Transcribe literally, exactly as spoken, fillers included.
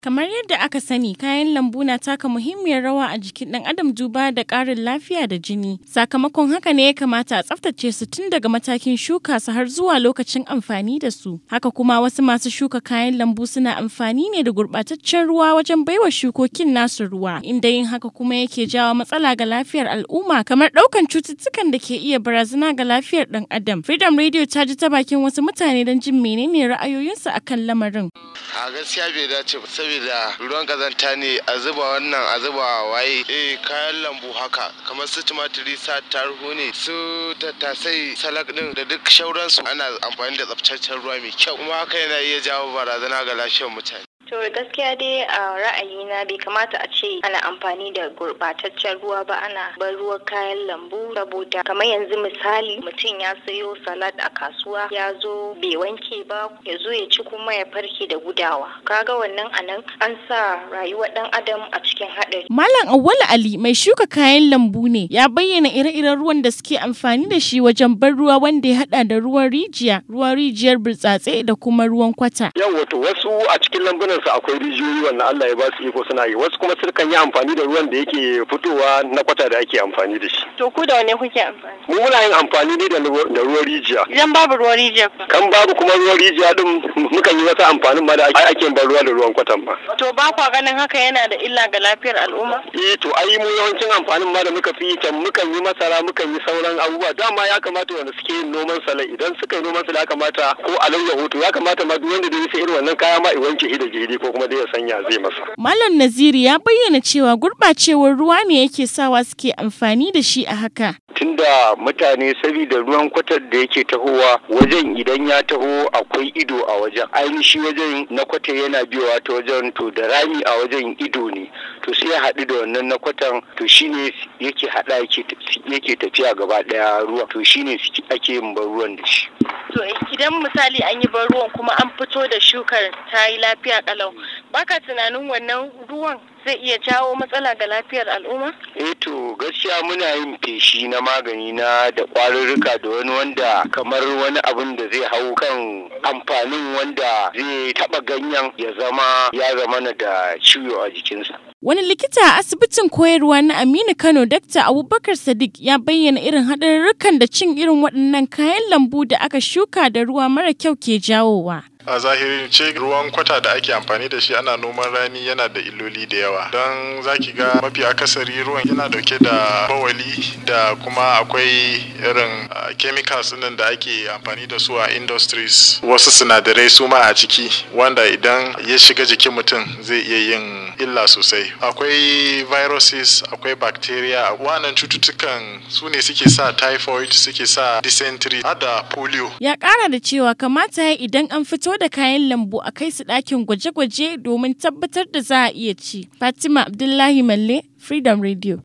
Kamar yadda aka sani, kayan lambu na taka muhimmiyar rawa a jikin ɗan adam duba da ƙarin lafiya da jini. Sakamakon haka ne ya kamata a tsaftace su tun daga matakin shuka su har zuwa lokacin amfani da su. Haka kuma wasu masu shuka kayan lambu suna amfani ne da gurɓataccen ruwa wajen baiwa shukokin nasu ruwa, inda yin haka kuma yake jawo matsala ga lafiyar al'umma kamar ɗaukan cututtukan da ke iya barazana ga lafiyar ɗan adam. Freedom Radio ta ji ta bakin wasu mutane don jin menene ra'ayoyinsu akan lamarin. A gaskiya bai dace ba saboda ruwan kazanta ne a zuba wannan a zuba waye eh kayan lambu haka kamar su tumatiri sa tarhu ne su tattasai salak din da duk shauransu ana amfani da tsaftataccen ruwa mai kyau kuma haka yana iya jawo barazana ga lafiyar mutane. To gaskiya dai a ra'ayina bai kamata a ce ana amfani da gurɓataccen ruwa ba, ana bar ruwan kayan lambu saboda kamar yanzu misali mutum ya sayo salad a kasuwa ya zo bai wanke ba ya zo ya ci kuma ya farke da gudawa. Kaga wannan anan an sa rayuwar ɗan adam a cikin haɗari. Malam Auwalu Ali mai shuka kayan lambu ne ya bayyana ire-iren ruwan da suke amfani da shi wajen bar ruwa wanda ya haɗa da ruwan rijiya, ruwan rijiyar burtsatse da kuma ruwan kwata. Yau wato wasu a cikin lambunan su akwai rijiyoyi wanda Allah ya ba su iko suna yi, wasu kuma sukan yi amfani da ruwan da yake fitowa na kwata da ake amfani da shi. To ku da wane kuke amfani? Mu muna yin amfani ne da ruwan rijiya. Idan babu ruwan rijiya fa? Kan babu kuma ruwan rijiya din mukan yi wasu amfanin ma da ake bar ruwa da ruwan kwatan ma. To ba kwa ganin haka yana da illa ga lafiyar al'umma? Eh to ai mu yawancin amfanin ma da muka fi can mukan yi masara mukan yi sauran abubuwa, dama ya kamata wanda suke yin noman salai idan suka yi noman salai ya kamata ko alayyahu to ya kamata ma duk wanda da yake irin wannan kaya ma i wanke shi da gidi ko kuma da ya sanya zai masa. Malam Naziri ya bayyana cewa gurɓacewar ruwa ne yake sawa suke amfani da shi a haka. Tunda mutane saboda ruwan kwatar da yake tahowa wajen idan ya taho akwai ido a wajen, ainihi wajen na kwata yana biyowa ta wajen to da rami a wajen ido ne to sai ya haɗu da wannan na kwatan to shine yake haɗa yake tafiya gaba ɗaya ruwa to shine ake yin ban ruwan da shi. To idan misali an yi ban ruwan kuma an fito da shukar ta yi lafiya kalau, baka tunanin wannan ruwan zai iya jawo matsala ga lafiyar al'umma? Eh to gaskiya muna yin feshi na magani na da ƙwarurruka da wani wanda kamar wani abin da zai hau kan amfanin wanda zai taɓa ganyen ya zama ya zama da ciwo a jikinsa. Wani likita a asibitin koyarwa na Aminu Kano, Dakta Abubakar Sadiq ya bayyana irin haɗarurrukan da cin irin waɗannan kayan lambu da aka shuka da ruwa mara kyau ke jawowa. A zahirance ruwan kwata da ake amfani da shi ana noman rani yana da illoli da yawa, don zaki ga mafi akasari ruwan yana dauke da bawali da kuma akwai irin chemicals nan da ake amfani da su a industries, wasu sinadarai su ma a ciki wanda idan ya shiga jikin mutum zai iya yin illa sosai. Akwai viruses, akwai bacteria, wannan cututtukan su ne suke sa typhoid, suke sa dysentery, har da polio. Ya ƙara da cewa kamata idan an fito da kayan lambu a kai su ɗakin gwaje-gwaje domin tabbatar da za a iya ci. Fatima Abdullahi Malle, Freedom Radio.